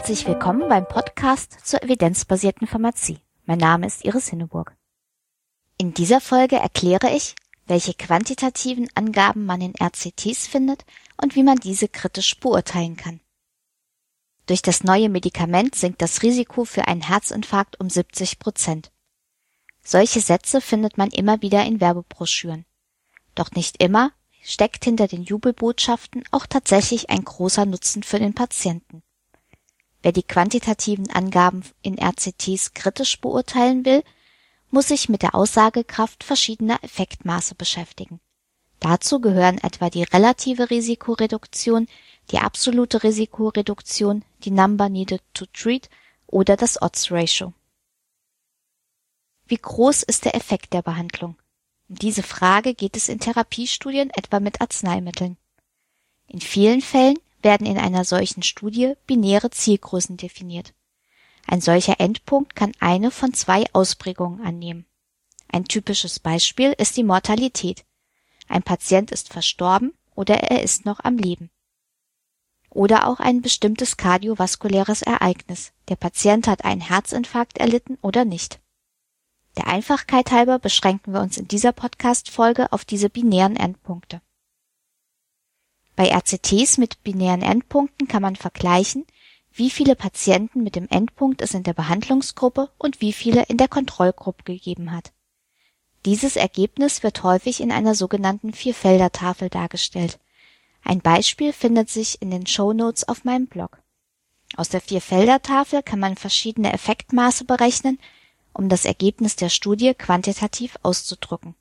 Herzlich willkommen beim Podcast zur evidenzbasierten Pharmazie. Mein Name ist Iris Hinneburg. In dieser Folge erkläre ich, welche quantitativen Angaben man in RCTs findet und wie man diese kritisch beurteilen kann. Durch das neue Medikament sinkt das Risiko für einen Herzinfarkt um 70%. Solche Sätze findet man immer wieder in Werbebroschüren. Doch nicht immer steckt hinter den Jubelbotschaften auch tatsächlich ein großer Nutzen für den Patienten. Wer die quantitativen Angaben in RCTs kritisch beurteilen will, muss sich mit der Aussagekraft verschiedener Effektmaße beschäftigen. Dazu gehören etwa die relative Risikoreduktion, die absolute Risikoreduktion, die Number Needed to Treat oder das Odds Ratio. Wie groß ist der Effekt der Behandlung? Um diese Frage geht es in Therapiestudien etwa mit Arzneimitteln. In vielen Fällen werden in einer solchen Studie binäre Zielgrößen definiert. Ein solcher Endpunkt kann eine von zwei Ausprägungen annehmen. Ein typisches Beispiel ist die Mortalität. Ein Patient ist verstorben oder er ist noch am Leben. Oder auch ein bestimmtes kardiovaskuläres Ereignis. Der Patient hat einen Herzinfarkt erlitten oder nicht. Der Einfachheit halber beschränken wir uns in dieser Podcast-Folge auf diese binären Endpunkte. Bei RCTs mit binären Endpunkten kann man vergleichen, wie viele Patienten mit dem Endpunkt es in der Behandlungsgruppe und wie viele in der Kontrollgruppe gegeben hat. Dieses Ergebnis wird häufig in einer sogenannten Vierfelder-Tafel dargestellt. Ein Beispiel findet sich in den Shownotes auf meinem Blog. Aus der Vierfelder-Tafel kann man verschiedene Effektmaße berechnen, um das Ergebnis der Studie quantitativ auszudrücken.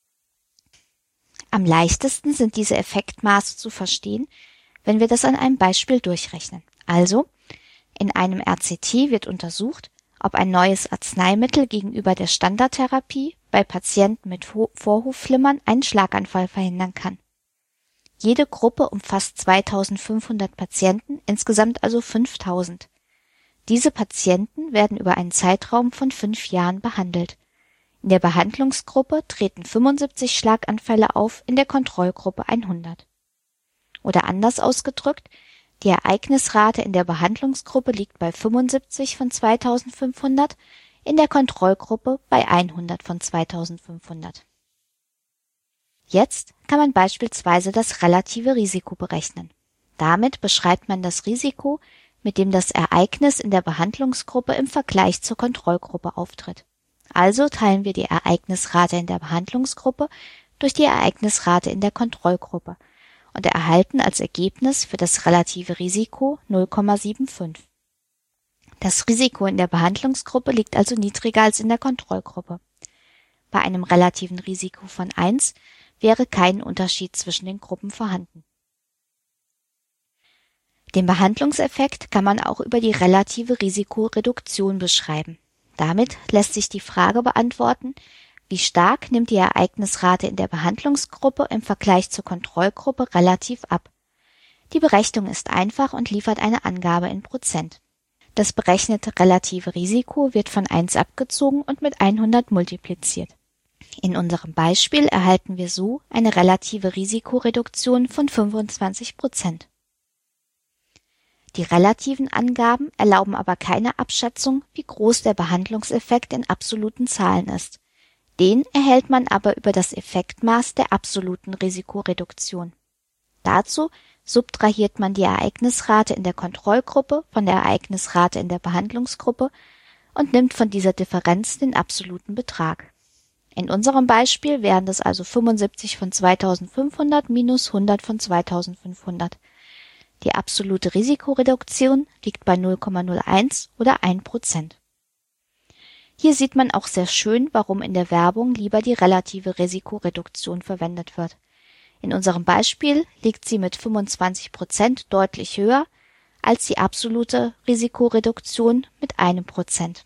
Am leichtesten sind diese Effektmaße zu verstehen, wenn wir das an einem Beispiel durchrechnen. Also, in einem RCT wird untersucht, ob ein neues Arzneimittel gegenüber der Standardtherapie bei Patienten mit Vorhofflimmern einen Schlaganfall verhindern kann. Jede Gruppe umfasst 2500 Patienten, insgesamt also 5000. Diese Patienten werden über einen Zeitraum von 5 Jahren behandelt. In der Behandlungsgruppe treten 75 Schlaganfälle auf, in der Kontrollgruppe 100. Oder anders ausgedrückt, die Ereignisrate in der Behandlungsgruppe liegt bei 75 von 2500, in der Kontrollgruppe bei 100 von 2500. Jetzt kann man beispielsweise das relative Risiko berechnen. Damit beschreibt man das Risiko, mit dem das Ereignis in der Behandlungsgruppe im Vergleich zur Kontrollgruppe auftritt. Also teilen wir die Ereignisrate in der Behandlungsgruppe durch die Ereignisrate in der Kontrollgruppe und erhalten als Ergebnis für das relative Risiko 0,75. Das Risiko in der Behandlungsgruppe liegt also niedriger als in der Kontrollgruppe. Bei einem relativen Risiko von 1 wäre kein Unterschied zwischen den Gruppen vorhanden. Den Behandlungseffekt kann man auch über die relative Risikoreduktion beschreiben. Damit lässt sich die Frage beantworten, wie stark nimmt die Ereignisrate in der Behandlungsgruppe im Vergleich zur Kontrollgruppe relativ ab. Die Berechnung ist einfach und liefert eine Angabe in Prozent. Das berechnete relative Risiko wird von 1 abgezogen und mit 100 multipliziert. In unserem Beispiel erhalten wir so eine relative Risikoreduktion von 25%. Die relativen Angaben erlauben aber keine Abschätzung, wie groß der Behandlungseffekt in absoluten Zahlen ist. Den erhält man aber über das Effektmaß der absoluten Risikoreduktion. Dazu subtrahiert man die Ereignisrate in der Kontrollgruppe von der Ereignisrate in der Behandlungsgruppe und nimmt von dieser Differenz den absoluten Betrag. In unserem Beispiel wären das also 75 von 2500 minus 100 von 2500. Die absolute Risikoreduktion liegt bei 0,01 oder 1%. Hier sieht man auch sehr schön, warum in der Werbung lieber die relative Risikoreduktion verwendet wird. In unserem Beispiel liegt sie mit 25% deutlich höher als die absolute Risikoreduktion mit 1%.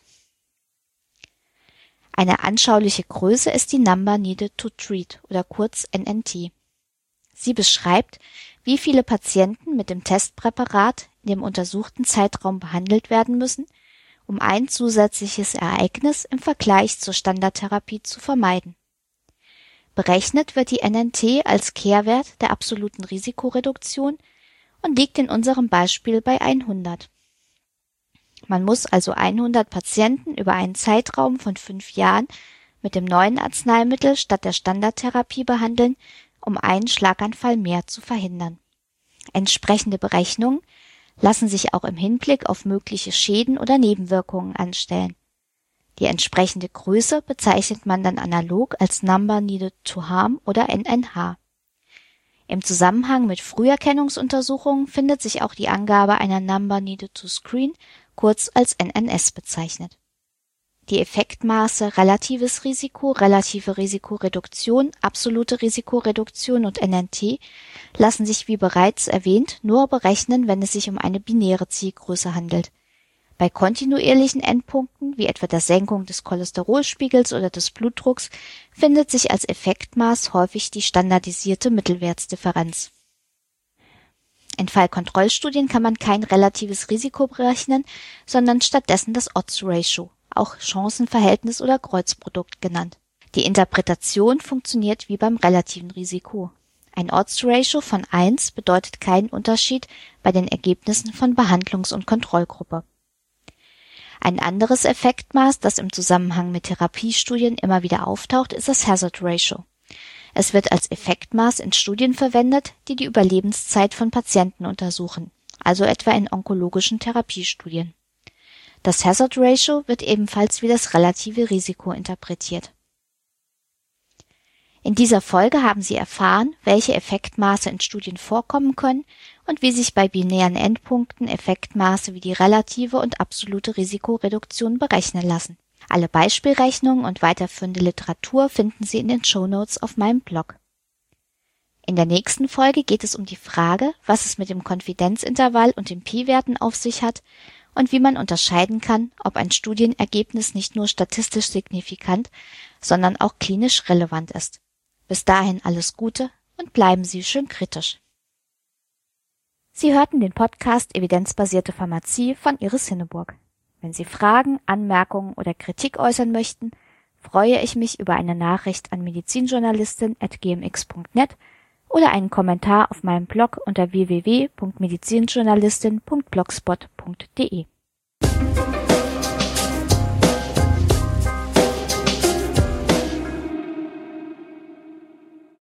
Eine anschauliche Größe ist die Number Needed to Treat oder kurz NNT. Sie beschreibt, wie viele Patienten mit dem Testpräparat in dem untersuchten Zeitraum behandelt werden müssen, um ein zusätzliches Ereignis im Vergleich zur Standardtherapie zu vermeiden. Berechnet wird die NNT als Kehrwert der absoluten Risikoreduktion und liegt in unserem Beispiel bei 100. Man muss also 100 Patienten über einen Zeitraum von 5 Jahren mit dem neuen Arzneimittel statt der Standardtherapie behandeln, um einen Schlaganfall mehr zu verhindern. Entsprechende Berechnungen lassen sich auch im Hinblick auf mögliche Schäden oder Nebenwirkungen anstellen. Die entsprechende Größe bezeichnet man dann analog als Number Needed to Harm oder NNH. Im Zusammenhang mit Früherkennungsuntersuchungen findet sich auch die Angabe einer Number Needed to Screen, kurz als NNS bezeichnet. Die Effektmaße relatives Risiko, relative Risikoreduktion, absolute Risikoreduktion und NNT lassen sich wie bereits erwähnt nur berechnen, wenn es sich um eine binäre Zielgröße handelt. Bei kontinuierlichen Endpunkten, wie etwa der Senkung des Cholesterolspiegels oder des Blutdrucks, findet sich als Effektmaß häufig die standardisierte Mittelwertsdifferenz. In Fallkontrollstudien kann man kein relatives Risiko berechnen, sondern stattdessen das Odds Ratio, auch Chancenverhältnis oder Kreuzprodukt genannt. Die Interpretation funktioniert wie beim relativen Risiko. Ein Odds Ratio von 1 bedeutet keinen Unterschied bei den Ergebnissen von Behandlungs- und Kontrollgruppe. Ein anderes Effektmaß, das im Zusammenhang mit Therapiestudien immer wieder auftaucht, ist das Hazard Ratio. Es wird als Effektmaß in Studien verwendet, die die Überlebenszeit von Patienten untersuchen, also etwa in onkologischen Therapiestudien. Das Hazard Ratio wird ebenfalls wie das relative Risiko interpretiert. In dieser Folge haben Sie erfahren, welche Effektmaße in Studien vorkommen können und wie sich bei binären Endpunkten Effektmaße wie die relative und absolute Risikoreduktion berechnen lassen. Alle Beispielrechnungen und weiterführende Literatur finden Sie in den Shownotes auf meinem Blog. In der nächsten Folge geht es um die Frage, was es mit dem Konfidenzintervall und den P-Werten auf sich hat und wie man unterscheiden kann, ob ein Studienergebnis nicht nur statistisch signifikant, sondern auch klinisch relevant ist. Bis dahin alles Gute und bleiben Sie schön kritisch. Sie hörten den Podcast Evidenzbasierte Pharmazie von Iris Hinneburg. Wenn Sie Fragen, Anmerkungen oder Kritik äußern möchten, freue ich mich über eine Nachricht an medizinjournalistin@gmx.net oder einen Kommentar auf meinem Blog unter www.medizinjournalistin.blogspot.de.